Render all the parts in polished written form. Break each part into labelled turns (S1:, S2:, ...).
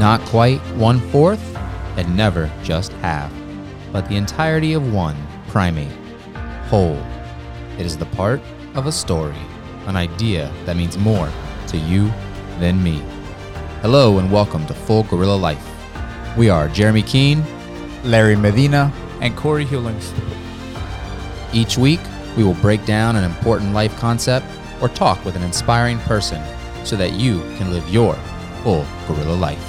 S1: Not quite 1/4, and never just half, but the entirety of one primate, whole. It is the part of a story, an idea that means more to you than me. Hello and welcome to Full Gorilla Life. We are Jeremy Keene,
S2: Larry Medina,
S3: and Corey Hewlings.
S1: Each week, we will break down an important life concept or talk with an inspiring person so that you can live your full gorilla life.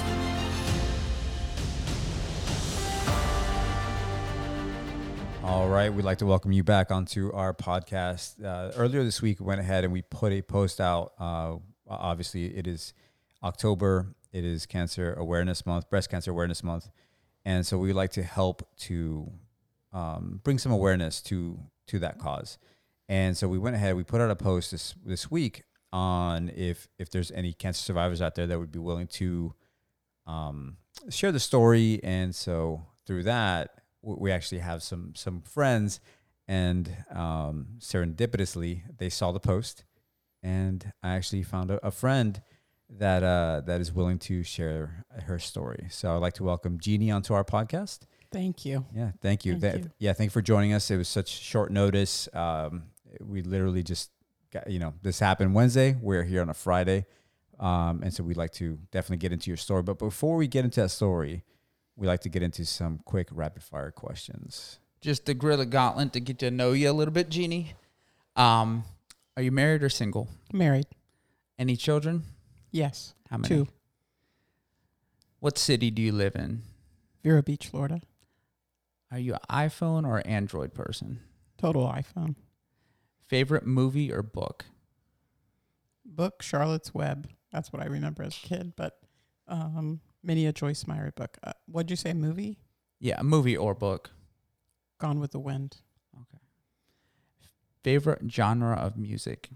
S2: All right, we'd like to welcome you back onto our podcast. Earlier this week, we went ahead and we put a post out. Obviously, it is October. It is Cancer Awareness Month, Breast Cancer Awareness Month. And so we would like to help to bring some awareness to that cause. And so we went ahead, we put out a post this week on if there's any cancer survivors out there that would be willing to share the story. And so through that, we actually have some friends, and serendipitously, they saw the post, and I actually found a friend that is willing to share her story. So I'd like to welcome Jeannie onto our podcast.
S4: Thank you.
S2: Yeah, thank you.
S4: Thank you.
S2: Thank you for joining us. It was such short notice. We literally just got, this happened Wednesday. We're here on a Friday. And so we'd like to definitely get into your story. But before we get into that story, we like to get into some quick rapid fire questions.
S3: Just the gorilla gauntlet to get to know you a little bit, Jeannie. Are you married or single?
S4: Married.
S3: Any children?
S4: Yes.
S3: How many?
S4: 2.
S3: What city do you live in?
S4: Vero Beach, Florida.
S3: Are you an iPhone or Android person?
S4: Total iPhone.
S3: Favorite movie or book?
S4: Book, Charlotte's Web. That's what I remember as a kid, but many a Joyce Meyer book. What'd you say, movie?
S3: Yeah, a movie or book.
S4: Gone with the Wind.
S3: Okay. Favorite genre of music?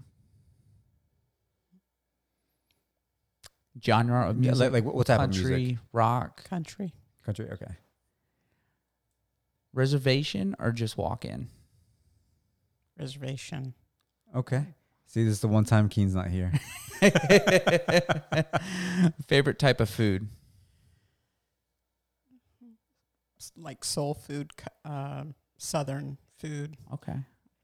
S3: Genre of music?
S2: Yeah, like what type
S3: Country,
S2: of music?
S3: rock,
S4: Country.
S2: Country, okay.
S3: reservation, or just walk in?
S4: Reservation.
S2: Okay. See, this is the one time Keen's not here.
S3: Favorite type of food?
S4: Like soul food, southern food.
S3: Okay.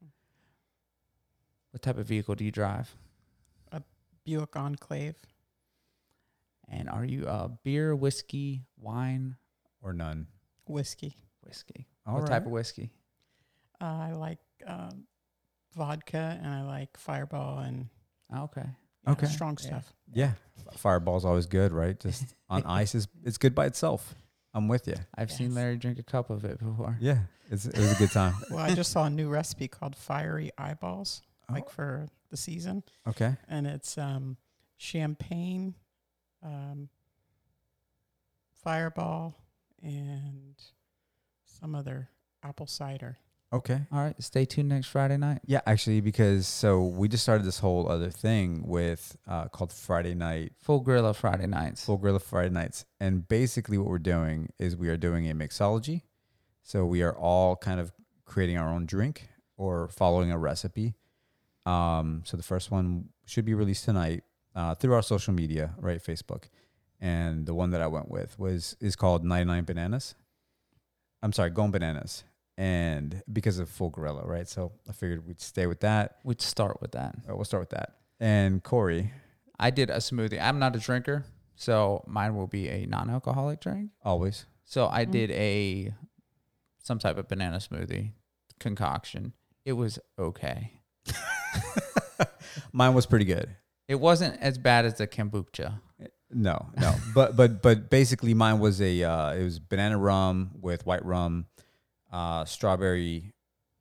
S3: What type of vehicle do you drive?
S4: Buick Enclave.
S3: And are you beer, whiskey, wine?
S2: Or none.
S4: Whiskey.
S3: Whiskey.
S2: All
S3: What
S2: right.
S3: type of whiskey?
S4: I like vodka, and I like Fireball, and
S3: Okay.
S2: Okay.
S4: strong
S3: Yeah.
S4: stuff.
S2: Yeah. Fireball's always good, right? Just on ice it's good by itself. I'm with you.
S3: I've seen
S4: Yes.
S3: Larry drink a cup of it before.
S2: Yeah. It was a good time.
S4: Well, I just saw a new recipe called Fiery Eyeballs, like
S2: Oh.
S4: for the season.
S2: Okay.
S4: And it's champagne, Fireball, and some other apple cider.
S2: Okay.
S3: All right. Stay tuned next Friday night.
S2: Yeah, actually, because so we just started this whole other thing with called Friday Night,
S3: Full Gorilla Friday nights.
S2: Full Gorilla Friday Nights. And basically what we're doing is we are doing a mixology. So we are all kind of creating our own drink or following a recipe. So the first one should be released tonight through our social media, right? Facebook. And the one that I went with is called 99 Bananas. I'm sorry, Gone Bananas. And because of Full Gorilla, right? So I figured we'd stay with that.
S3: We'd start with that.
S2: We'll start with that. And Corey,
S3: I did a smoothie. I'm not a drinker, so mine will be a non-alcoholic drink.
S2: always.
S3: So I did some type of banana smoothie concoction. It was okay.
S2: Mine was pretty good.
S3: It wasn't as bad as the kombucha.
S2: No. but basically mine was it was banana rum with white rum, strawberry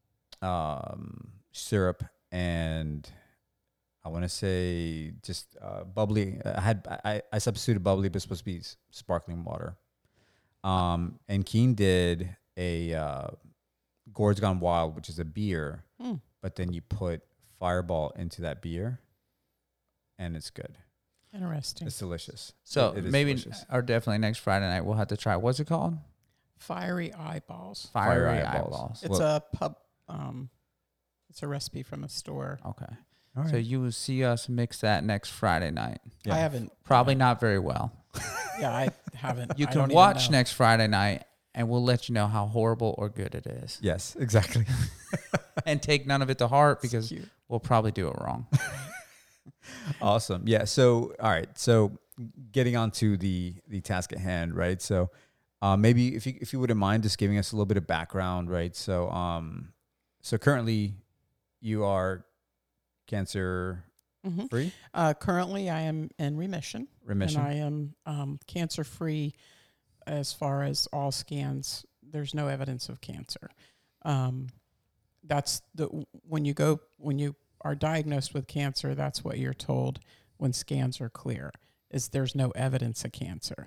S2: syrup, and I want to say just bubbly. I substituted bubbly, but it's supposed to be sparkling water. And Keen did a Gourds Gone Wild, which is a beer, but then you put Fireball into that beer, and it's good.
S4: Interesting.
S2: It's delicious.
S3: So
S2: It is
S3: maybe,
S2: delicious.
S3: or definitely next Friday night, we'll have to try. What's it called?
S4: Fiery Eyeballs.
S3: Fiery
S2: Eyeballs.
S3: eyeballs.
S4: It's a pub. It's a recipe from a store.
S3: Okay.
S2: All right.
S3: So you will see us mix that next Friday night.
S2: Yeah.
S4: I haven't.
S3: Probably not very well.
S4: Yeah, I haven't.
S3: You
S4: I
S3: can
S4: don't
S3: watch
S4: even know.
S3: next Friday night, and we'll let you know how horrible or good it is.
S2: Yes, exactly.
S3: And take none of it to heart because
S4: Cute.
S3: we'll probably do it wrong.
S2: Awesome. Yeah. So, all right. So, getting on to the task at hand, right? So, maybe if you wouldn't mind just giving us a little bit of background, right? So, so currently, you are cancer
S4: Mhm.
S2: free,
S4: Currently, I am in remission.
S2: remission.
S4: And I am cancer free as far as all scans. There's no evidence of cancer. That's when you are diagnosed with cancer, that's what you're told when scans are clear, is there's no evidence of cancer.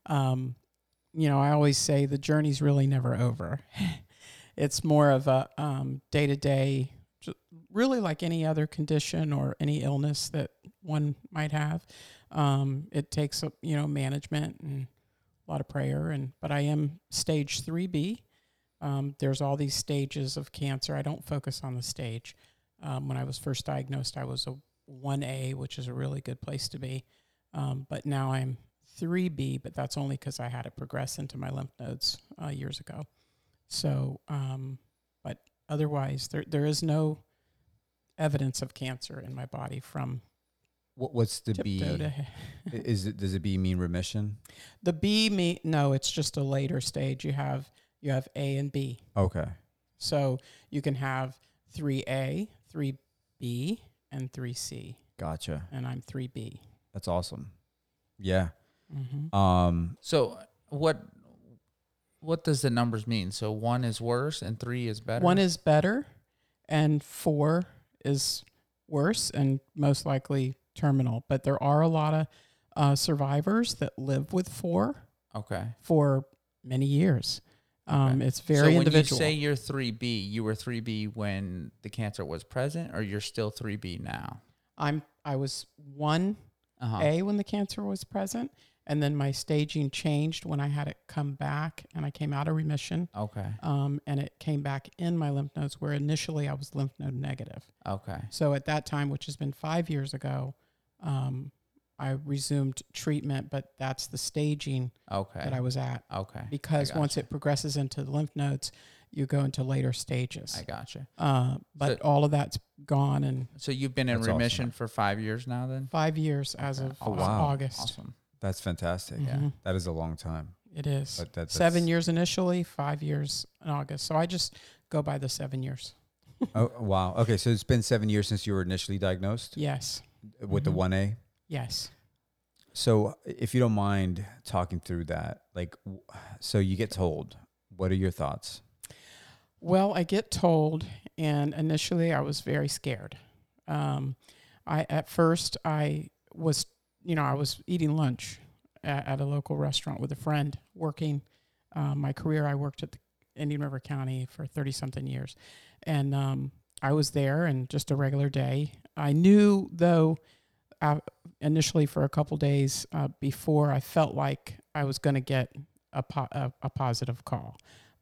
S4: I always say the journey's really never over. It's more of a day-to-day, really like any other condition or any illness that one might have. It takes management and a lot of prayer, but I am stage 3B. There's all these stages of cancer. I don't focus on the stage. When I was first diagnosed, I was a 1A, which is a really good place to be. But now I'm 3B, but that's only because I had it progress into my lymph nodes years ago. So, but otherwise, there is no evidence of cancer in my body from
S2: What's the B?
S4: tiptoe to
S2: Does it B mean remission?
S4: the B. No, it's just a later stage. You have A and B.
S2: Okay.
S4: So you can have 3A, 3B, and 3C,
S2: Gotcha.
S4: and I'm 3B.
S2: That's awesome. Yeah.
S4: Mm-hmm.
S3: So what does the numbers mean? So 1 is worse and 3 is better?
S4: 1 is better, and 4 is worse and most likely terminal. But there are a lot of survivors that live with 4
S3: Okay.
S4: for many years.
S3: Okay.
S4: It's very individual.
S3: So when you say you're 3B, you were 3B when the cancer was present, or you're still 3B now?
S4: I was 1A when the cancer was present, and then my staging changed when I had it come back, and I came out of remission.
S3: Okay.
S4: And it came back in my lymph nodes, where initially I was lymph node negative.
S3: Okay.
S4: So at that time, which has been 5 years ago, I resumed treatment, but that's the staging
S3: Okay.
S4: that I was at.
S3: Okay.
S4: Because
S3: I gotcha.
S4: once it progresses into the lymph nodes, you go into later stages.
S3: I gotcha.
S4: But
S3: So-
S4: all of that's gone in
S3: So you've been in
S2: That's
S3: remission for 5 years now then?
S4: 5 years as
S3: Okay.
S4: of
S2: Oh, wow.
S4: August.
S3: Awesome.
S2: That's fantastic.
S3: Yeah.
S4: Mhm.
S2: That is a long time.
S4: It is.
S2: But that's
S4: 7 years initially, 5 years in August. So I just go by the 7 years.
S2: Oh, wow. Okay. So it's been 7 years since you were initially diagnosed
S4: Yes.
S2: with the
S4: Mhm.
S2: 1A.
S4: Yes.
S2: So if you don't mind talking through that, so you get told, what are your thoughts?
S4: Well, I get told, and initially I was very scared. At first I was eating lunch at a local restaurant with a friend working. My career, I worked at the Indian River County for 30-something years. And I was there and just a regular day. I knew, though, initially for a couple days before, I felt like I was going to get a positive call.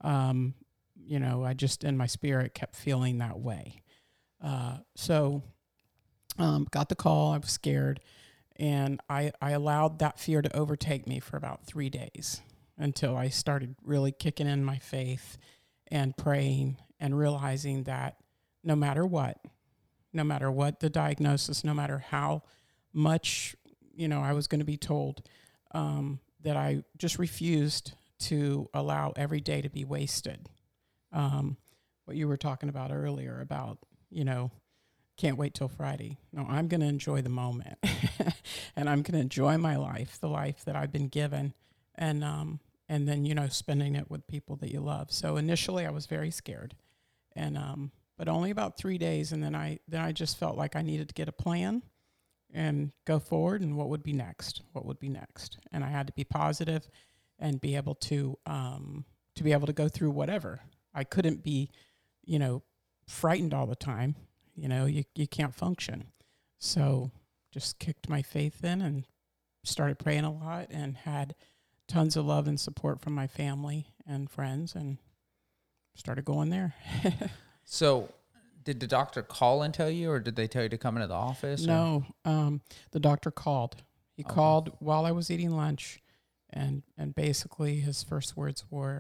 S4: I just, in my spirit, kept feeling that way. So got the call. I was scared. And I allowed that fear to overtake me for about 3 days until I started really kicking in my faith and praying and realizing that no matter what the diagnosis, no matter how much, I was going to be told, that I just refused to allow every day to be wasted. What you were talking about earlier about, can't wait till Friday. No, I'm going to enjoy the moment and I'm going to enjoy my life, the life that I've been given. And then, spending it with people that you love. So initially I was very scared but only about 3 days. And then I just felt like I needed to get a plan and go forward and what would be next. And I had to be positive and be able to go through whatever. I couldn't be, frightened all the time. You can't function. So just kicked my faith in and started praying a lot and had tons of love and support from my family and friends and started going there.
S3: So did the doctor call and tell you, or did they tell you to come into the office?
S4: No, the doctor called. He
S3: Okay.
S4: called while I was eating lunch and basically his first words were,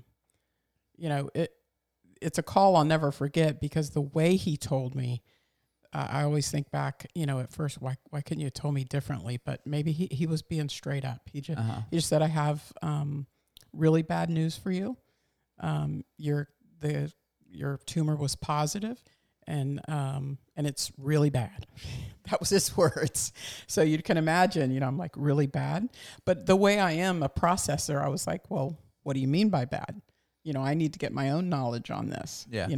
S4: it's a call I'll never forget, because the way he told me, I always think back, at first, why couldn't you have told me differently? But maybe he was being straight up. He just said, I have really bad news for you. Your tumor was positive, and it's really bad. That was his words. So you can imagine, I'm like, really bad. But the way I am a processor, I was like, well, what do you mean by bad? I need to get my own knowledge on this.
S3: Yeah.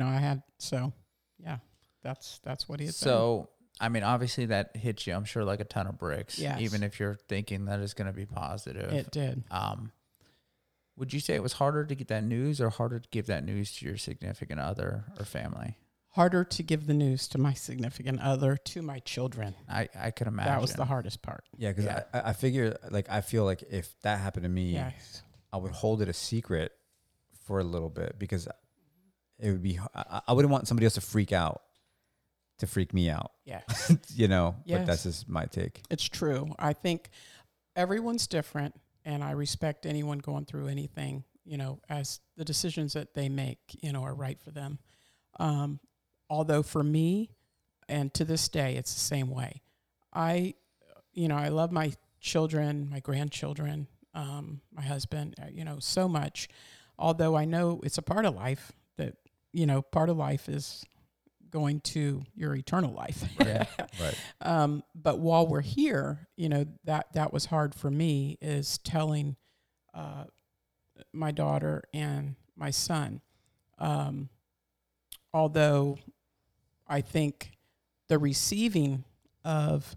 S4: That's what he had said.
S3: So, I mean, obviously that hits you, I'm sure, like a ton of bricks.
S4: Yes.
S3: Even if you're thinking that it's going to be positive.
S4: It did.
S3: Would you say it was harder to get that news or harder to give that news to your significant other or family?
S4: Harder to give the news to my significant other, to my children.
S3: I could imagine.
S4: That was the hardest part.
S2: Yeah, because I figure, I feel like if that happened to me,
S4: Yes.
S2: I would hold it a secret for a little bit, because it would be, I wouldn't want somebody else to freak me out,
S4: Yeah.
S2: But
S4: Yes.
S2: that's just my take.
S4: It's true. I think everyone's different, and I respect anyone going through anything, as the decisions that they make, are right for them. Although for me, and to this day, it's the same way. I love my children, my grandchildren, my husband, so much. Although I know it's a part of life that, part of life is going to your eternal life.
S3: Yeah.
S2: Right.
S4: But while we're here, that was hard for me, is telling my daughter and my son. Although I think the receiving of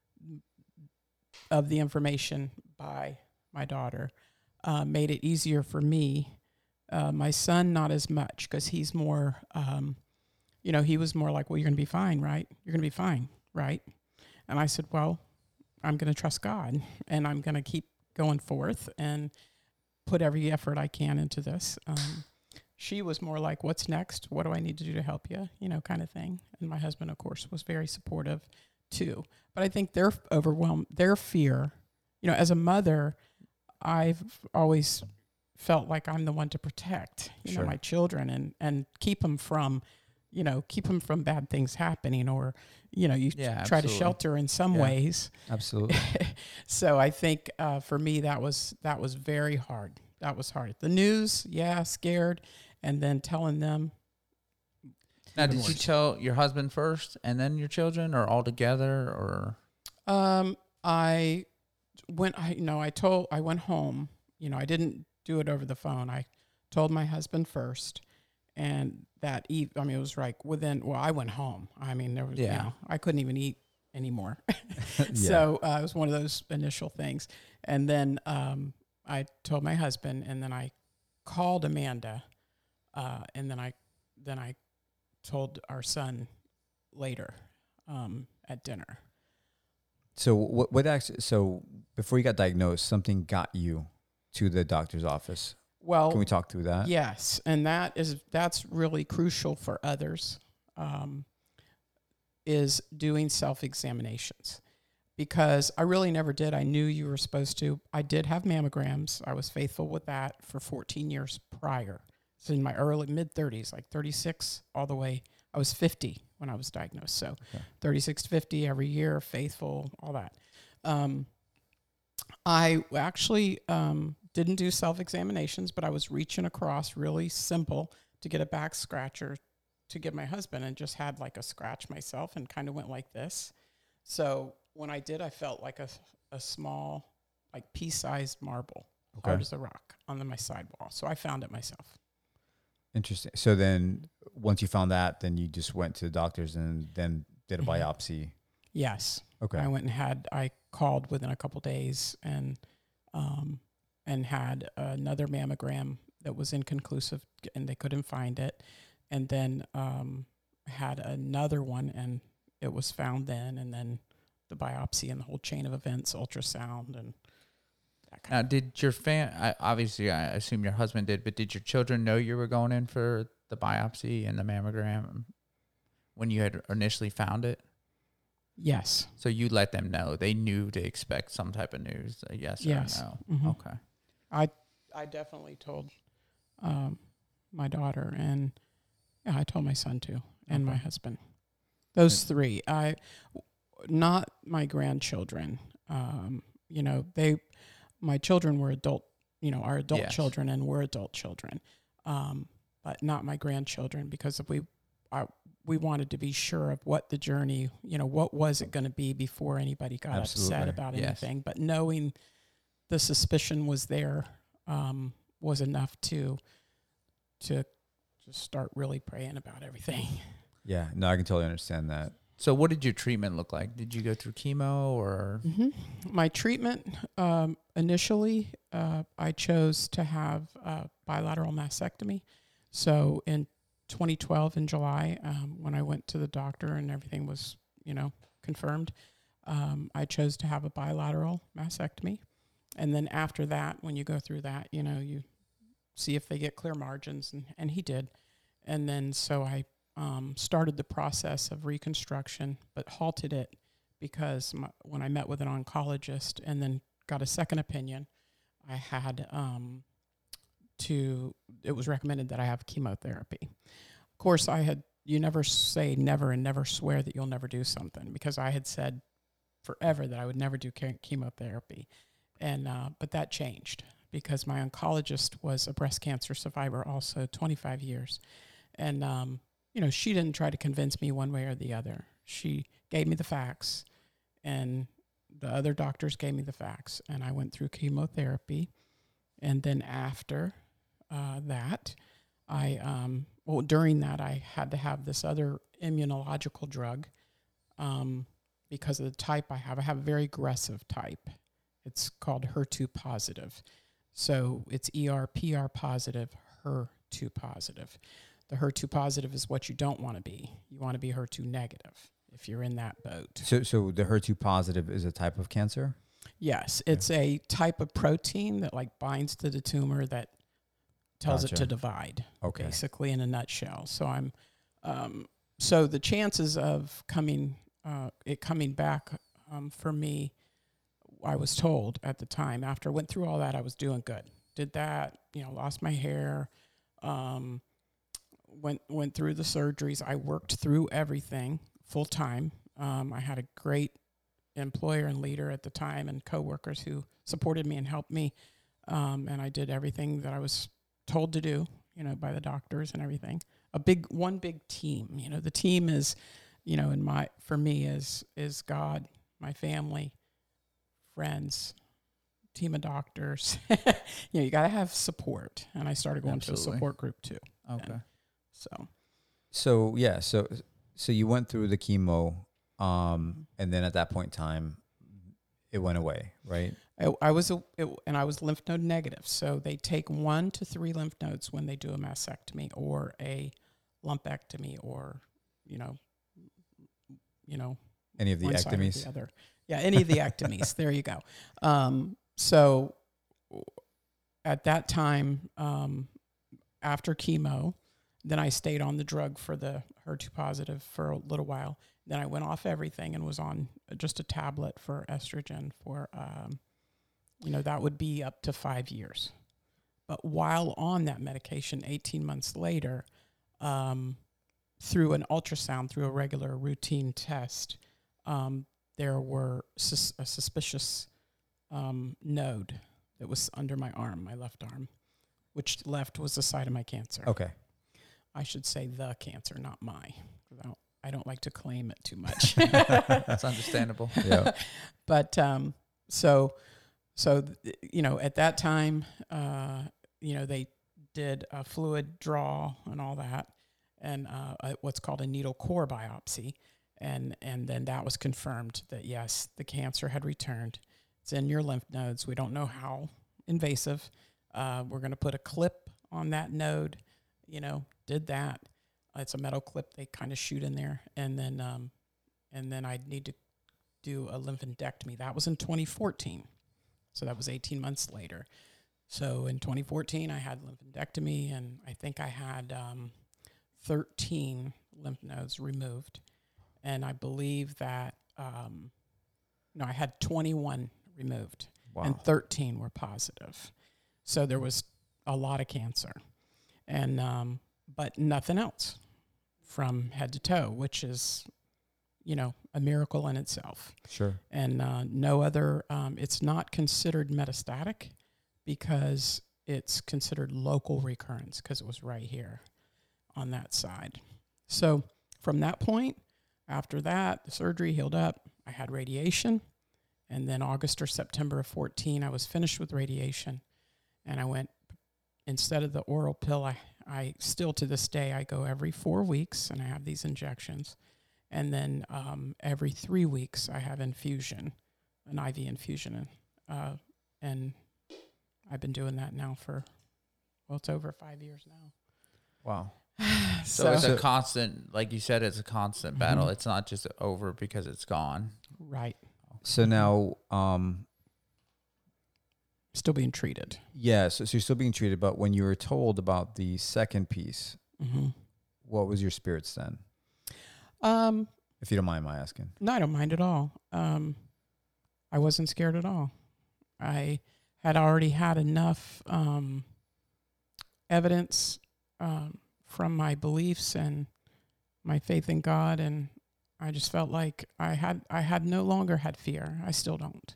S4: the information by my daughter made it easier for me. My son, not as much, because he's more, he was more like, well, you're going to be fine, right? You're going to be fine, right? And I said, well, I'm going to trust God, and I'm going to keep going forth and put every effort I can into this. She was more like, what's next? What do I need to do to help you? Kind of thing. And my husband, of course, was very supportive too. But I think they're overwhelmed, their fear, as a mother, I've always felt like I'm the one to protect,
S2: Sure.
S4: my children and keep them from bad things happening, or, you try
S3: absolutely.
S4: to shelter in some
S2: Yeah.
S4: ways.
S2: Absolutely.
S4: So I think for me, that was very hard. That was hard. The news, scared, and then telling them.
S3: Now, did you tell your husband first and then your children, or all together, or?
S4: I went home. I didn't do it over the phone. I told my husband first, and it was like I went home. There was, I couldn't even eat anymore. So it was one of those initial things. And then I told my husband, and then I called Amanda, and then I told our son later at dinner.
S2: So what actually? So before you got diagnosed, something got you to the doctor's office.
S4: Well,
S2: Can we talk through that?
S4: yes, and that's really crucial for others. Is doing self-examinations, because I really never did. I knew you were supposed to. I did have mammograms. I was faithful with that for 14 years prior. So in my early mid-30s, like 36 all the way. I was 50 when I was diagnosed. So 36 to 50 every year, faithful, all that. I actually didn't do self-examinations, but I was reaching across, really simple, to get a back scratcher to give my husband, and just had like a scratch myself, and kind of went like this. So when I did, I felt like a small, like pea-sized marble, hard as a rock, on my sidewall. So I found it myself.
S2: Interesting. So then once you found that, then you just went to the doctors and then did a biopsy.
S4: Yes.
S2: Okay.
S4: I called within a couple days, and had another mammogram that was inconclusive, and they couldn't find it. And then had another one, and it was found then, and then the biopsy and the whole chain of events, ultrasound, and that kind
S3: Now, did your obviously, I assume your husband did, but did your children know you were going in for the biopsy and the mammogram when you had initially found it?
S4: Yes.
S3: So you let them know. They knew to expect some type of news, a yes,
S4: Yes.
S3: or no.
S4: Mhm.
S3: Okay.
S4: I definitely told my daughter, and yeah, I told my son too, and my
S3: Okay.
S4: husband. Those three. Not my grandchildren. My children were adult. Our adult
S3: Yes.
S4: children, and we're adult children, but not my grandchildren, because we wanted to be sure of what the journey. What was it going to be before anybody got
S2: Absolutely.
S4: upset about
S3: Yes.
S4: anything. But knowing the suspicion was there was enough to just start really praying about everything.
S2: Yeah, no, I can totally understand that.
S3: So what did your treatment look like? Did you go through chemo or?
S4: My treatment, initially, I chose to have bilateral mastectomy. So in 2012, in July, when I went to the doctor and everything was, confirmed, I chose to have a bilateral mastectomy. And then after that, when you go through that, you see if they get clear margins, and he did. And then so I started the process of reconstruction, but halted it because when I met with an oncologist and then got a second opinion, I had it was recommended that I have chemotherapy. Of course, you never say never and never swear that you'll never do something, because I had said forever that I would never do chemotherapy. And but that changed because my oncologist was a breast cancer survivor, also 25 years. And, she didn't try to convince me one way or the other. She gave me the facts, and the other doctors gave me the facts. And I went through chemotherapy. And then after that, during that, I had to have this other immunological drug because of the type I have. I have a very aggressive type. It's called HER2 positive. So it's ER/PR positive, HER2 positive. The HER2 positive is what you don't want to be. You want to be HER2 negative if you're in that boat.
S2: So the HER2 positive is a type of cancer?
S4: Yes, it's a type of protein that binds to the tumor that tells it to divide.
S2: Okay.
S4: Basically, in a nutshell. So so the chances of coming back for me, I was told at the time, after I went through all that, I was doing good. Did that, lost my hair, went through the surgeries. I worked through everything full time. I had a great employer and leader at the time, and coworkers who supported me and helped me. And I did everything that I was told to do, by the doctors and everything. One big team. The team is, for me is God, my family, friends, team of doctors. You got to have support. And I started going to a support group too.
S3: Okay.
S2: So you went through the chemo, and then at that point in time, it went away, right?
S4: I was lymph node negative. So they take 1 to 3 lymph nodes when they do a mastectomy or a lumpectomy, or
S2: Any of the
S4: one side or the
S2: ectomies?
S4: other. Yeah, any of the ectomies. There you go. So at that time, after chemo, then I stayed on the drug for the HER2 positive for a little while. Then I went off everything and was on just a tablet for estrogen for, that would be up to 5 years. But while on that medication, 18 months later, through an ultrasound, through a regular routine test, there were a suspicious node that was under my arm, my left arm, which left was the site of my cancer.
S2: Okay.
S4: I should say the cancer, not my. I don't like to claim it too much.
S3: That's understandable.
S2: Yeah.
S4: But so at that time, they did a fluid draw and all that, and what's called a needle core biopsy, and then that was confirmed that yes, the cancer had returned. It's in your lymph nodes. We don't know how invasive. We're going to put a clip on that node. Did that. It's a metal clip they kind of shoot in there, and then I'd need to do a lymphadenectomy. That was in 2014, so that was 18 months later. So in 2014, I had lymphadenectomy, and I think I had 13 lymph nodes removed, and I believe that I had 21 removed,
S2: Wow.
S4: and 13 were positive. So there was a lot of cancer, and but nothing else from head to toe, which is, a miracle in itself.
S2: Sure.
S4: And no other, it's not considered metastatic because it's considered local recurrence because it was right here on that side. So from that point, after that, the surgery healed up. I had radiation. And then August or September of 14, I was finished with radiation. And I went, instead of the oral pill, I still to this day, I go every 4 weeks and I have these injections. And then every 3 weeks, I have infusion, an IV infusion. And I've been doing that now for, it's over 5 years now.
S2: Wow.
S3: So it's a constant, like you said, it's a constant battle. It's not just over because it's gone.
S4: Right.
S2: So now,
S4: Still being treated.
S2: yeah, so you're still being treated, but when you were told about the second piece, what was your spirits then? If you don't mind my asking.
S4: No, I don't mind at all. I wasn't scared at all. I had already had enough evidence from my beliefs and my faith in God, and I just felt like I had no longer had fear. I still don't.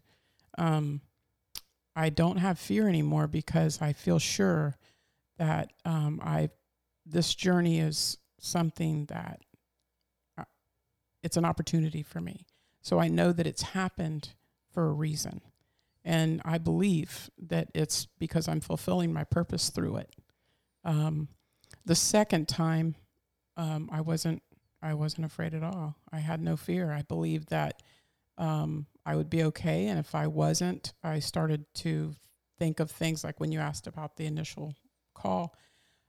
S4: I don't have fear anymore because I feel sure that this journey is something that it's an opportunity for me. So I know that it's happened for a reason. And I believe that it's because I'm fulfilling my purpose through it. The second time, I wasn't afraid at all. I had no fear. I believed that I would be okay. And if I wasn't, I started to think of things like when you asked about the initial call.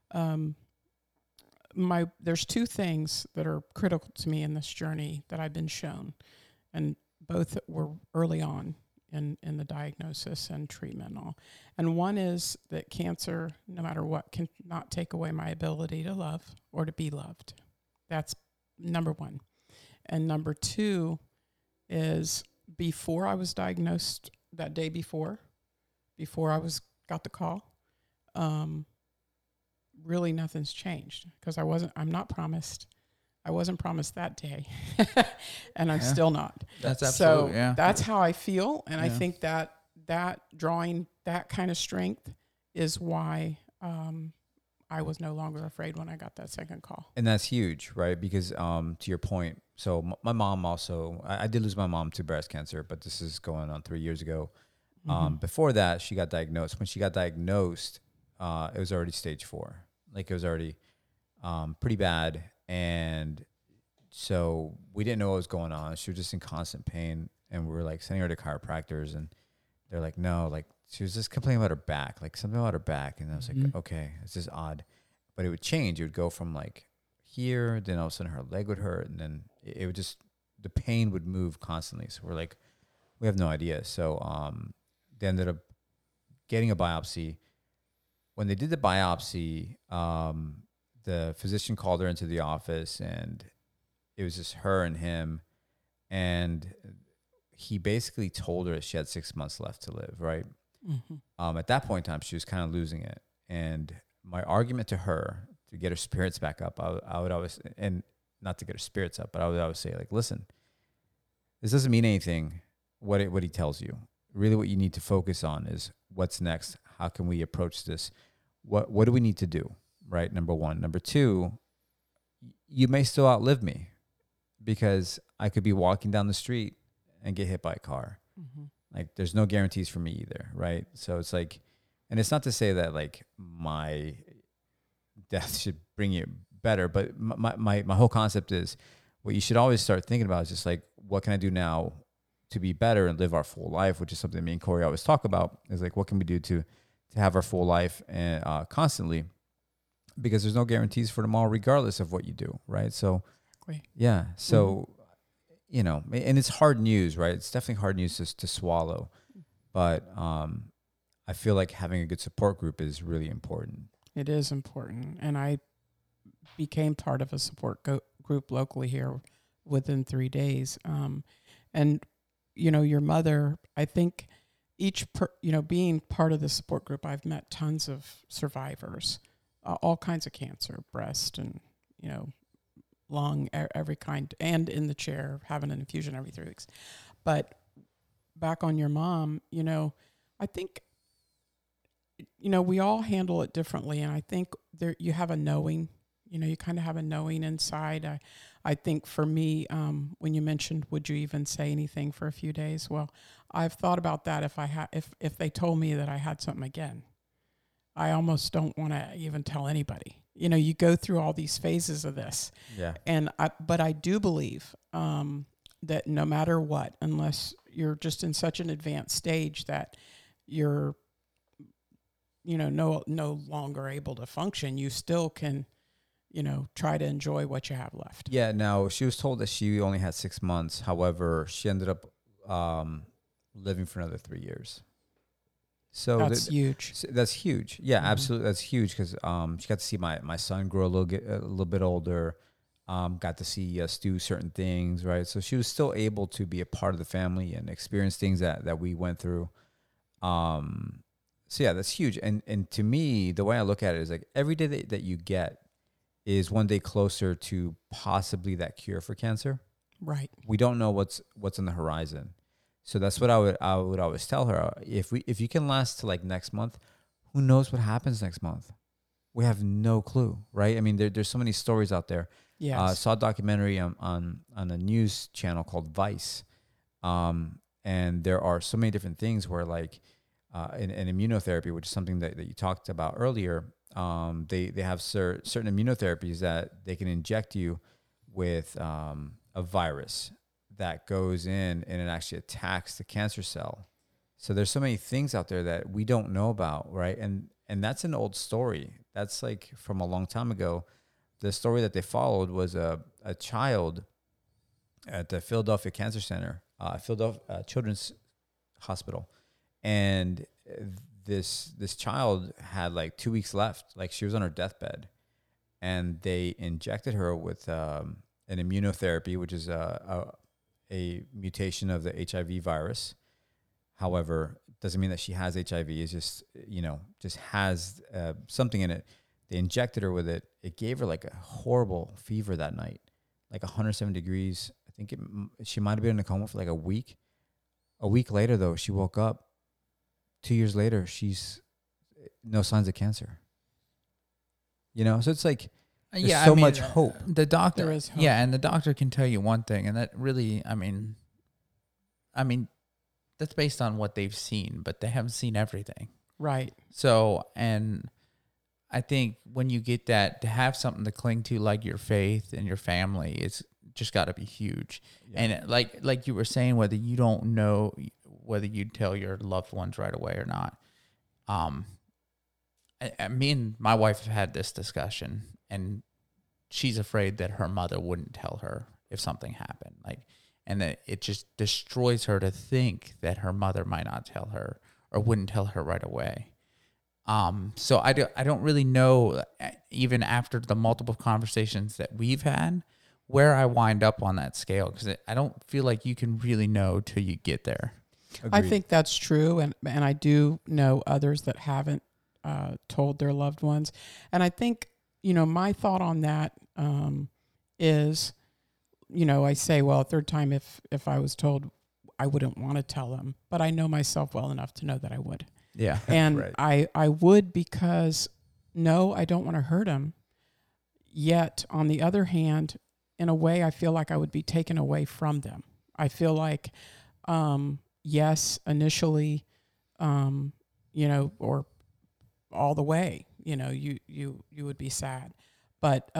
S4: There's two things that are critical to me in this journey that I've been shown, and both were early on in the diagnosis and treatment and all. And one is that cancer, no matter what, can not take away my ability to love or to be loved. That's number one. And number two is before I was diagnosed, that day before I got the call, really nothing's changed because I wasn't promised that day and I'm still not.
S3: That's absolutely,
S4: so that's how I feel. And I
S3: Yeah.
S4: think that drawing that kind of strength is why, I was no longer afraid when I got that second call.
S2: And that's huge, right? Because to your point, so my mom also, I did lose my mom to breast cancer, but this is going on 3 years ago. Before that, she got diagnosed. When she got diagnosed, it was already stage 4. Like it was already pretty bad. And so we didn't know what was going on. She was just in constant pain. And we were like sending her to chiropractors. And they're like, no, like she was just complaining about her back, like something about her back. And I was like, okay, it's just odd. But it would change. It would go from like here, then all of a sudden her leg would hurt. And then it would just, the pain would move constantly. So we're like, we have no idea. So they ended up getting a biopsy. When they did the biopsy, the physician called her into the office and it was just her and him. And he basically told her that she had 6 months left to live, right? At that point in time, she was kind of losing it. And my argument to her, to get her spirits back up, I would always, and not to get her spirits up, but I would always say, like, listen, this doesn't mean anything, what he tells you. Really what you need to focus on is what's next. How can we approach this? What do we need to do, right? Number one. Number two, you may still outlive me because I could be walking down the street and get hit by a car. Like there's no guarantees for me either, right? So it's like, and it's not to say that like my death should bring you better, but my whole concept is what you should always start thinking about is just like, what can I do now to be better and live our full life, which is something me and Corey always talk about, is like, what can we do to have our full life and constantly, because there's no guarantees for tomorrow, regardless of what you do. Right. So, yeah. So, you know, and it's hard news, right? It's definitely hard news to swallow, but I feel like having a good support group is really important.
S4: It is important. And I became part of a support group locally here within 3 days. And, your mother, I think being part of the support group, I've met tons of survivors, all kinds of cancer, breast and, lung, every kind, and in the chair, having an infusion every 3 weeks. But back on your mom, I think, we all handle it differently. And I think you have a knowing, you kind of have a knowing inside. I think for me, when you mentioned, would you even say anything for a few days? Well, I've thought about that. If they told me that I had something again, I almost don't want to even tell anybody. You go through all these phases of this.
S2: Yeah.
S4: But I do believe that no matter what, unless you're just in such an advanced stage that you're, no longer able to function, you still can, try to enjoy what you have left.
S2: Yeah. Now, she was told that she only had 6 months. However, she ended up living for another 3 years. So
S4: that's huge.
S2: That's huge. Yeah, absolutely. That's huge because she got to see my son grow a little bit older. Got to see us do certain things, right? So she was still able to be a part of the family and experience things that we went through. So yeah, that's huge. And to me, the way I look at it is like every day that you get is one day closer to possibly that cure for cancer.
S4: Right.
S2: We don't know what's on the horizon. So that's what I would always tell her. If you can last to like next month, who knows what happens next month? We have no clue, right? I mean, there's so many stories out there.
S4: Yes.
S2: Saw a documentary on a news channel called Vice, and there are so many different things where like in immunotherapy, which is something that you talked about earlier, they have certain immunotherapies that they can inject you with a virus that goes in and it actually attacks the cancer cell. So there's so many things out there that we don't know about, right? And that's an old story. That's like from a long time ago. The story that they followed was a child at the Philadelphia Cancer Center, Philadelphia Children's Hospital. And this child had like 2 weeks left. Like she was on her deathbed. And they injected her with an immunotherapy, which is a mutation of the HIV virus. However, it doesn't mean that she has HIV. It's just, just has something in it. They injected her with it. It gave her like a horrible fever that night, like 107 degrees. I think she might have been in a coma for like a week. A week later, though, she woke up. 2 years later, she's no signs of cancer. So it's like, there's so much hope.
S3: The doctor,
S4: There is hope.
S3: yeah, and the doctor can tell you one thing, and that really, I mean, that's based on what they've seen, but they haven't seen everything.
S4: Right.
S3: So, and I think when you get that, to have something to cling to like your faith and your family, it's just got to be huge. Yeah. And like you were saying, whether you don't know whether you'd tell your loved ones right away or not. Me and my wife have had this discussion, and she's afraid that her mother wouldn't tell her if something happened. And that it just destroys her to think that her mother might not tell her or wouldn't tell her right away. So I don't really know, even after the multiple conversations that we've had, where I wind up on that scale, because I don't feel like you can really know till you get there.
S2: Agreed.
S4: I think that's true, and I do know others that haven't told their loved ones, and I think my thought on that is, I say, well, a third time, if I was told, I wouldn't want to tell them, but I know myself well enough to know that I would.
S3: Yeah.
S4: And
S2: right.
S4: I would, because no, I don't want to hurt them. Yet on the other hand, in a way, I feel like I would be taken away from them. I feel like, yes, initially, or all the way, you would be sad, but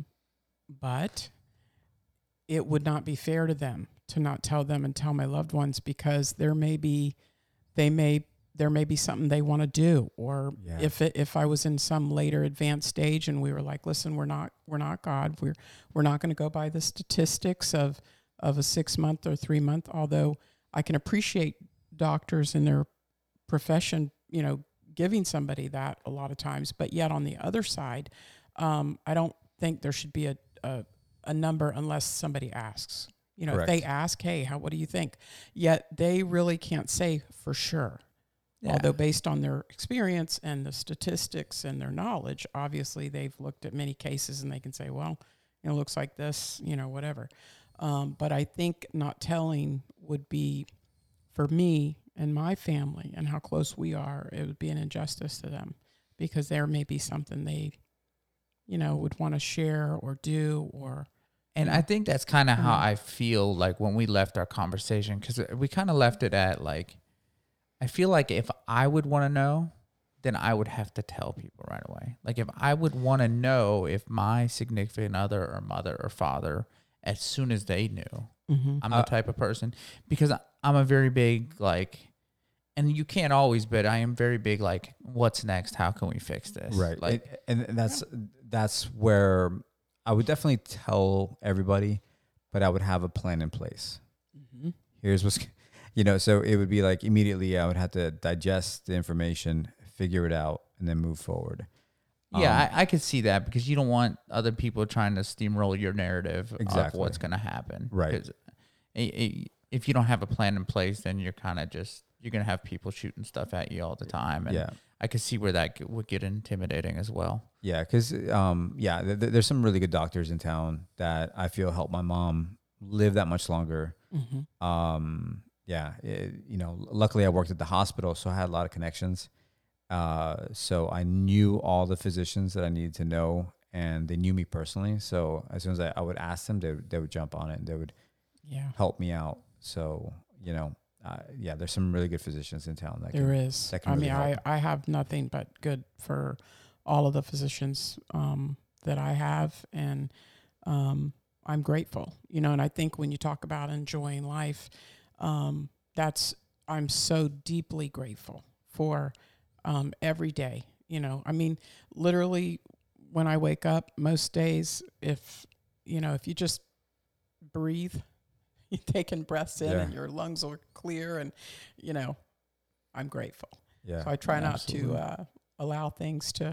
S4: it would not be fair to them to not tell them and tell my loved ones, because there may be something they want to do, or if I was in some later advanced stage and we were like, listen, we're not God, we're not going to go by the statistics of a 6 month or 3 month, although I can appreciate doctors in their profession, giving somebody that a lot of times, but yet on the other side, I don't think there should be a number unless somebody asks. You know,
S2: Correct.
S4: if they ask, hey, what do you think? Yet they really can't say for sure.
S3: Yeah.
S4: Although based on their experience and the statistics and their knowledge, obviously they've looked at many cases and they can say, well, it looks like this, you know, whatever. But I think not telling would be, for me and my family and how close we are, it would be an injustice to them, because there may be something they, you know, would want to share or do, or.
S3: And I think that's kind of how I feel like when we left our conversation, because we kind of left it at like, I feel like if I would want to know, then I would have to tell people right away. Like if I would want to know if my significant other or mother or father, as soon as they knew, I'm the type of person, because I'm a very big, like, and you can't always, but I am very big, like, what's next? How can we fix this?
S2: Right.
S3: Like,
S2: and that's where I would definitely tell everybody, but I would have a plan in place. Here's what's, you know, so it would be like immediately I would have to digest the information, figure it out, and then move forward.
S3: yeah, I could see that, because you don't want other people trying to steamroll your narrative of
S2: Exactly.
S3: what's going to happen.
S2: Right.
S3: 'Cause if you don't have a plan in place, then you're kind of just, you're going to have people shooting stuff at you all the time. And
S2: Yeah.
S3: I could see where that would get intimidating as well.
S2: Yeah, because there's some really good doctors in town that I feel helped my mom live that much longer. Luckily I worked at the hospital, so I had a lot of connections. So I knew all the physicians that I needed to know, and they knew me personally. So as soon as I would ask them, they would jump on it and they would help me out. So, you know, there's some really good physicians in town.
S4: There is.
S2: That can
S4: I
S2: really
S4: mean,
S2: help.
S4: I have nothing but good for all of the physicians that I have, and I'm grateful. You know, and I think when you talk about enjoying life, I'm so deeply grateful for every day. You know, I mean, literally, when I wake up, most days, if you just breathe, you're taking breaths in and your lungs are clear, and, you know, I'm grateful.
S2: Yeah.
S4: So I try not
S3: Absolutely.
S4: to allow things to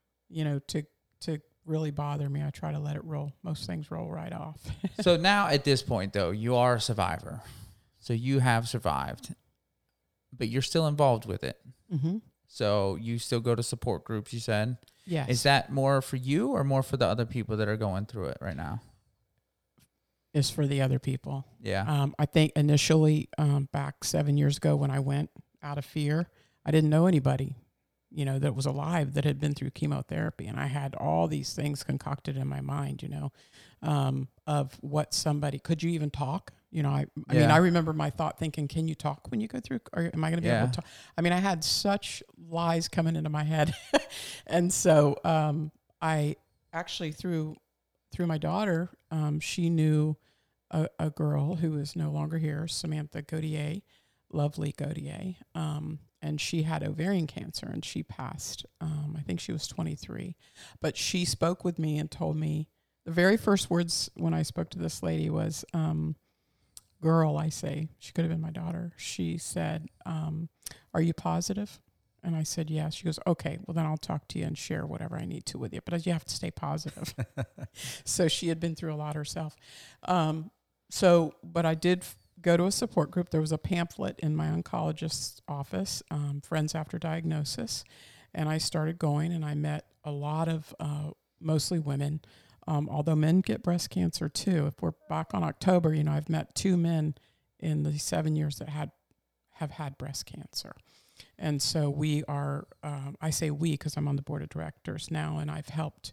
S4: really bother me. I try to let it roll. Most things roll right off.
S3: So now at this point, though, you are a survivor. So you have survived, but you're still involved with it.
S4: Mm-hmm.
S3: So you still go to support groups, you said?
S4: Yes.
S3: Is that more for you or more for the other people that are going through it right now?
S4: Is for the other people.
S3: Yeah.
S4: I think initially, back 7 years ago when I went out of fear, I didn't know anybody, you know, that was alive that had been through chemotherapy. And I had all these things concocted in my mind, you know, of what somebody, could you even talk? You know, I mean, I remember my thought thinking, can you talk when you go through, or am I going to be able to talk? I mean, I had such lies coming into my head. And so I actually, through my daughter, she knew a girl who is no longer here, Samantha Gaudier, lovely Gaudier. And she had ovarian cancer, and she passed. I think she was 23. But she spoke with me and told me, the very first words when I spoke to this lady was, girl, I say, she could have been my daughter. She said, are you positive? And I said, yes. She goes, okay, well then I'll talk to you and share whatever I need to with you. But you have to stay positive. So she had been through a lot herself. But I did go to a support group. There was a pamphlet in my oncologist's office, Friends After Diagnosis. And I started going, and I met a lot of mostly women, although men get breast cancer too. If we're back on October, you know, I've met 2 men in the 7 years that have had breast cancer. And so we are, I say we because I'm on the board of directors now, and I've helped,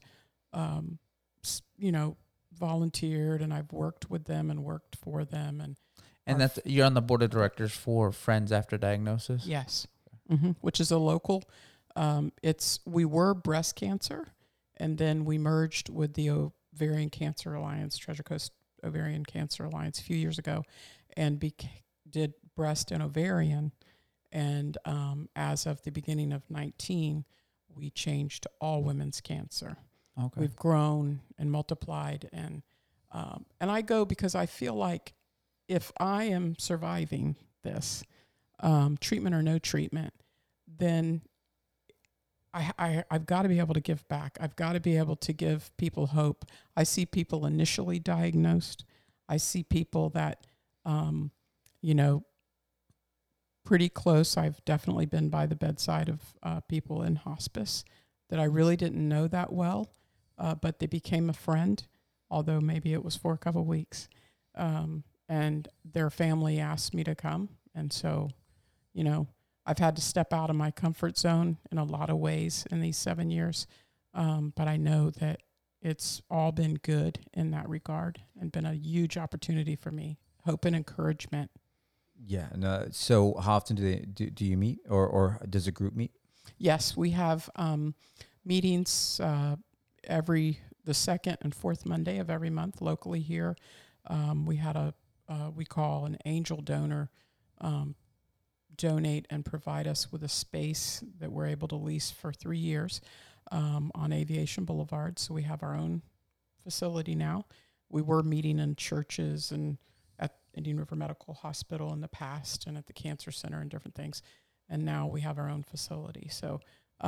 S4: volunteered, and I've worked with them and worked for them. And
S3: that's, you're on the board of directors for Friends After Diagnosis?
S4: Yes. Mm-hmm. Which is a local, we were breast cancer, and then we merged with the Ovarian Cancer Alliance, Treasure Coast Ovarian Cancer Alliance a few years ago, and did breast and ovarian. And as of the beginning of 19, we changed to all women's cancer.
S3: Okay.
S4: We've grown and multiplied, and I go because I feel like if I am surviving this, treatment or no treatment, then I've got to be able to give back. I've got to be able to give people hope. I see people initially diagnosed. I see people that, you know, pretty close. I've definitely been by the bedside of people in hospice that I really didn't know that well, but they became a friend, although maybe it was for a couple of weeks. And their family asked me to come. And so, you know, I've had to step out of my comfort zone in a lot of ways in these 7 years. But I know that it's all been good in that regard and been a huge opportunity for me. Hope and encouragement.
S2: Yeah. And so how often do you meet, or does a group meet?
S4: Yes, we have meetings the second and fourth Monday of every month locally here. We had we call an angel donor donate and provide us with a space that we're able to lease for 3 years on Aviation Boulevard. So we have our own facility now. We were meeting in churches and at Indian River Medical Hospital in the past and at the Cancer Center and different things. And now we have our own facility. So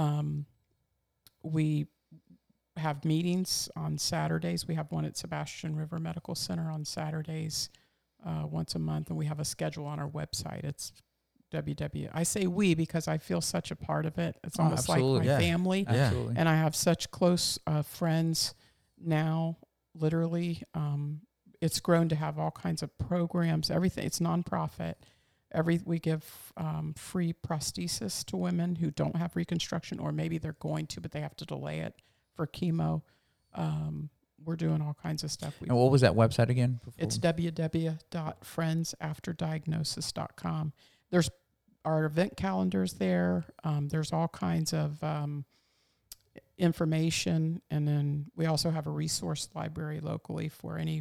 S4: we have meetings on Saturdays. We have one at Sebastian River Medical Center on Saturdays once a month, and we have a schedule on our website. It's I say we because I feel such a part of it. It's almost like my family.
S3: Absolutely.
S4: And I have such close friends now, literally. It's grown to have all kinds of programs, everything. It's nonprofit. We give free prosthesis to women who don't have reconstruction, or maybe they're going to, but they have to delay it for chemo. We're doing all kinds of stuff.
S3: And what was that website again?
S4: It's www.friendsafterdiagnosis.com. There's our event calendars there. There's all kinds of information. And then we also have a resource library locally for any,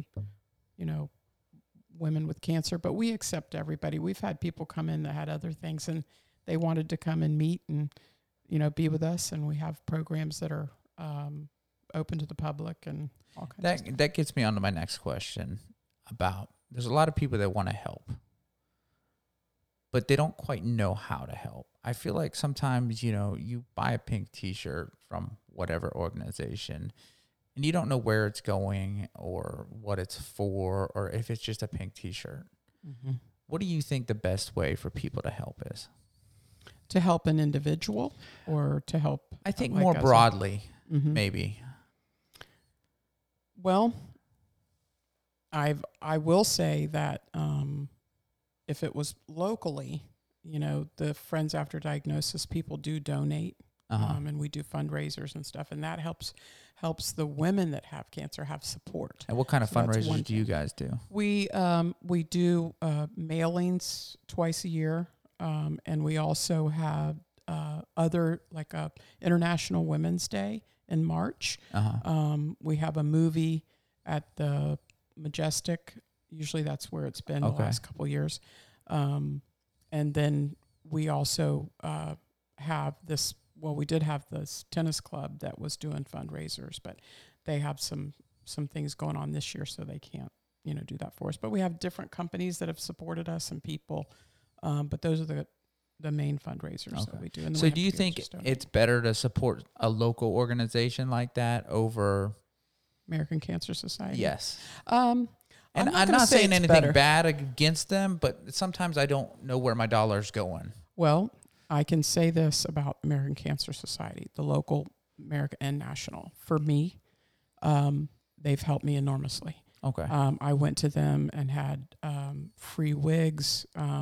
S4: women with cancer. But we accept everybody. We've had people come in that had other things and they wanted to come and meet and, be with us. And we have programs that are open to the public and all kinds of stuff.
S3: That gets me on to my next question about, there's a lot of people that want to help, but they don't quite know how to help. I feel like sometimes, you buy a pink t-shirt from whatever organization and you don't know where it's going or what it's for, or if it's just a pink t-shirt.
S4: Mm-hmm.
S3: What do you think the best way for people to help is?
S4: To help an individual or to help?
S3: I think more broadly, maybe.
S4: Well, I will say that if it was locally, the Friends After Diagnosis people do donate, and we do fundraisers and stuff, and that helps the women that have cancer have support.
S3: And what kind of fundraisers do you guys do?
S4: We do mailings twice a year, and we also have other, like a International Women's Day in March. We have a movie at the Majestic. Usually that's where it's been the last couple of years. And then we also have this, we did have this tennis club that was doing fundraisers, but they have some things going on this year, so they can't, do that for us. But we have different companies that have supported us and people, but those are the main fundraisers that we do. And
S3: so do you think it's better to support a local organization like that over
S4: American Cancer Society?
S3: Yes.
S4: And
S3: I'm not saying anything bad against them, but sometimes I don't know where my dollar's going.
S4: Well, I can say this about American Cancer Society, the local, American, and national. For me, they've helped me enormously.
S3: Okay.
S4: I went to them and had free wigs.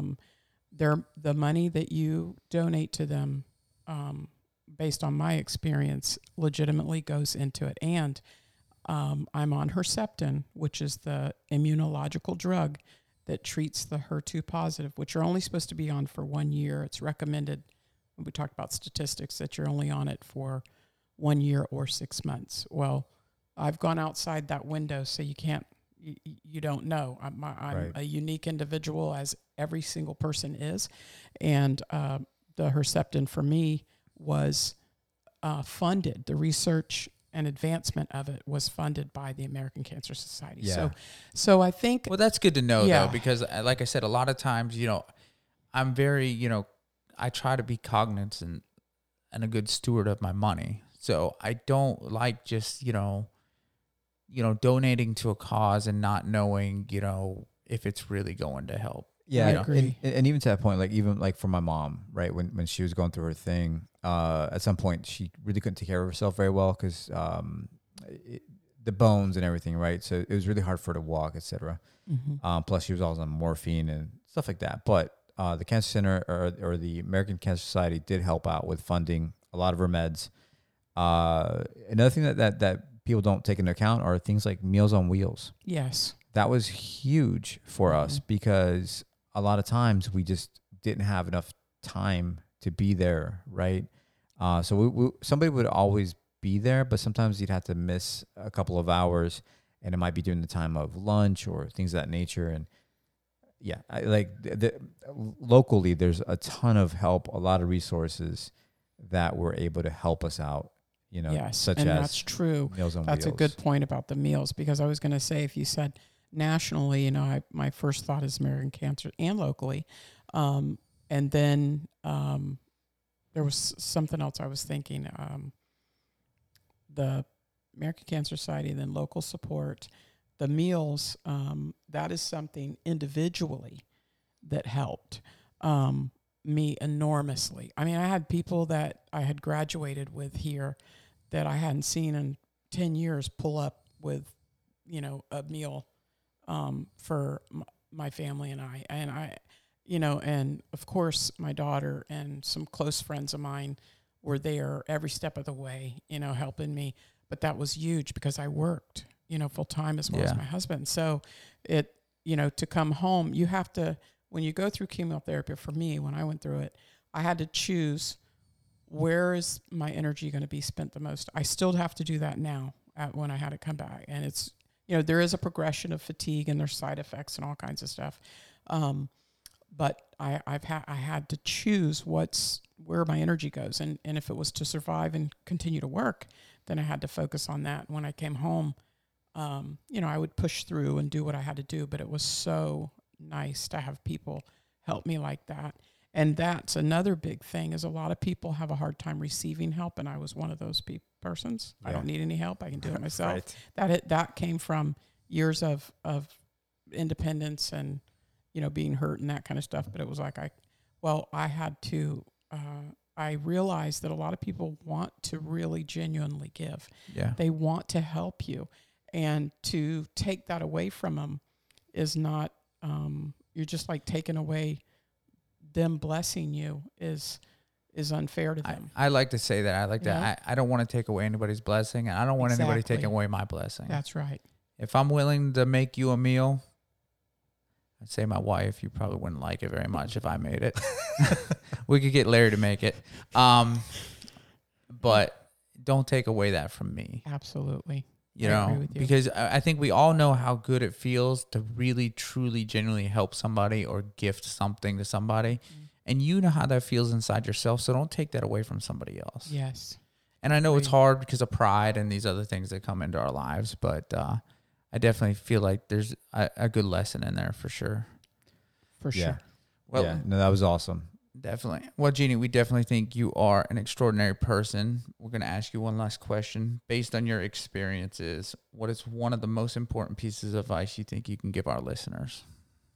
S4: The money that you donate to them, based on my experience, legitimately goes into it. And I'm on Herceptin, which is the immunological drug that treats the HER2 positive, which you're only supposed to be on for 1 year. It's recommended, we talked about statistics, that you're only on it for 1 year or 6 months. Well, I've gone outside that window, so you can't, you don't know. I'm right. A unique individual, as every single person is. And the Herceptin for me was funded. The research and advancement of it was funded by the American Cancer Society.
S2: Yeah.
S4: So I think...
S3: Well, that's good to know, though, because like I said, a lot of times, I'm very, I try to be cognizant and a good steward of my money. So I don't like just, donating to a cause and not knowing, if it's really going to help.
S2: Yeah,
S4: I agree.
S2: and even to that point, like even like for my mom, right, when she was going through her thing, at some point she really couldn't take care of herself very well because the bones and everything, right? So it was really hard for her to walk, etc. Plus, she was always on morphine and stuff like that. But the Cancer Center or the American Cancer Society did help out with funding a lot of her meds. Another thing that people don't take into account are things like Meals on Wheels.
S4: Yes.
S2: That was huge for us because a lot of times we just didn't have enough time to be there, right? So somebody would always be there, but sometimes you'd have to miss a couple of hours, and it might be during the time of lunch or things of that nature. And yeah, locally, there's a ton of help, a lot of resources that were able to help us out.
S4: Yes,
S2: such
S4: and
S2: as
S4: that's true.
S2: Meals on
S4: That's
S2: Wheels.
S4: a good point about the meals, because I was going to say, if you said nationally, my first thought is American Cancer, and locally. And then there was something else I was thinking. The American Cancer Society, then local support, the meals, that is something individually that helped me enormously. I mean, I had people that I had graduated with here that I hadn't seen in 10 years pull up with, a meal for my family and I. And of course, my daughter and some close friends of mine were there every step of the way, helping me. But that was huge because I worked, full time as well as my husband. So to come home, you have to, when you go through chemotherapy, for me, when I went through it, I had to choose, where is my energy going to be spent the most? I still have to do that now when I had to come back. And it's, there is a progression of fatigue and there's side effects and all kinds of stuff. But I had to choose where my energy goes. And if it was to survive and continue to work, then I had to focus on that. When I came home, I would push through and do what I had to do, but it was so nice to have people help me like that. And that's another big thing, is a lot of people have a hard time receiving help, and I was one of those persons. Yeah. I don't need any help. I can do it myself. Right. That came from years of independence and, being hurt and that kind of stuff. But it was like, I had to, I realized that a lot of people want to really genuinely give.
S3: Yeah.
S4: They want to help you. And to take that away from them is not, you're just like taking away them blessing you is unfair to them.
S3: I like to say that. I like that. I don't want to take away anybody's blessing, and I don't want anybody taking away my blessing.
S4: That's right.
S3: If I'm willing to make you a meal, I'd say my wife, you probably wouldn't like it very much if I made it. We could get Larry to make it. But don't take away that from me.
S4: Absolutely.
S3: I agree with you. Because I think we all know how good it feels to really, truly, genuinely help somebody or gift something to somebody. And you know how that feels inside yourself, so don't take that away from somebody else.
S4: Yes.
S3: And I know it's hard because of pride and these other things that come into our lives, but I definitely feel like there's a good lesson in there for sure.
S4: For sure.
S2: Well, no, that was awesome.
S3: Definitely. Well, Jeannie, we definitely think you are an extraordinary person. We're going to ask you one last question. Based on your experiences, what is one of the most important pieces of advice you think you can give our listeners?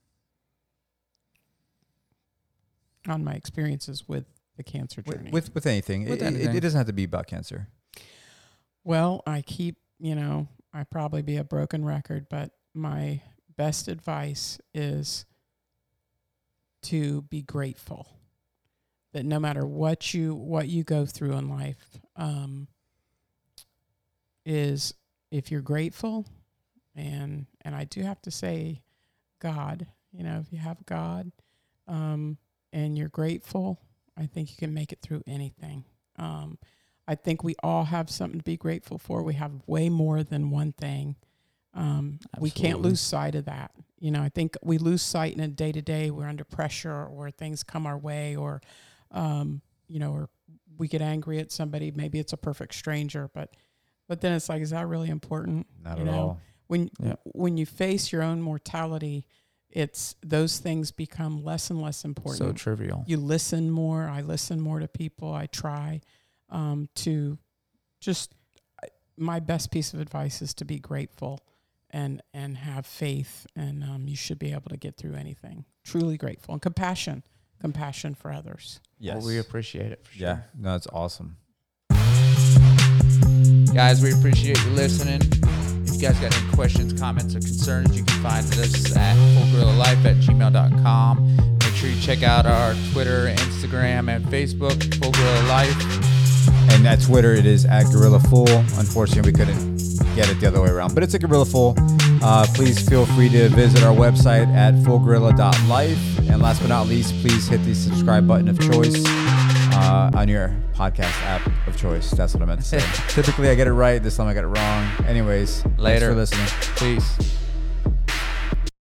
S4: On my experiences with the cancer journey.
S2: With anything. It doesn't have to be about cancer. Well,
S4: I keep, I probably be a broken record, but my best advice is to be grateful. That no matter what you go through in life, is if you're grateful, and I do have to say, God, if you have God, and you're grateful, I think you can make it through anything. I think we all have something to be grateful for. We have way more than one thing. We can't lose sight of that. I think we lose sight in a day-to-day. We're under pressure, or things come our way, or or we get angry at somebody. Maybe it's a perfect stranger, but then it's like, is that really important?
S2: Not at all.
S4: When you face your own mortality, it's those things become less and less important.
S3: So trivial.
S4: You listen more. I listen more to people. I try to just my best piece of advice is to be grateful and have faith, and you should be able to get through anything. Truly grateful, and compassion for others.
S2: Yes.
S3: Well, we appreciate it for sure.
S2: Yeah, no, it's awesome.
S3: Guys, we appreciate you listening. If you guys got any questions, comments, or concerns, you can find us at fullgorillalife@gmail.com. Make sure you check out our Twitter, Instagram, and Facebook, Full Gorilla Life.
S2: And at Twitter, it is at Gorilla Full. Unfortunately, we couldn't get it the other way around, but it's a Gorilla Full. Please feel free to visit our website at fullgorilla.life. And last but not least, please hit the subscribe button of choice on your podcast app of choice. That's what I meant to say. Typically, I get it right. This time I got it wrong. Anyways,
S3: Later.
S2: Thanks for listening.
S3: Peace.